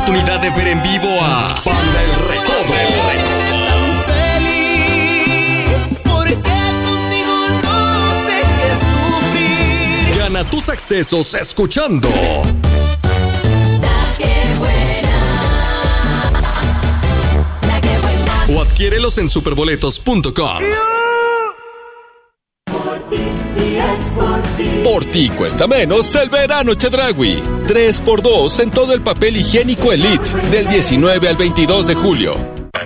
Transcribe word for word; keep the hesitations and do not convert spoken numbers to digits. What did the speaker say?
oportunidad de ver en vivo a Banda El Recodo. Feliz porque contigo no sé qué sufrir. Gana tus accesos escuchando o adquiérelos en superboletos punto com. Por ti cuesta menos el verano Chedraui. tres por dos en todo el papel higiénico Elite del diecinueve al veintidós de julio.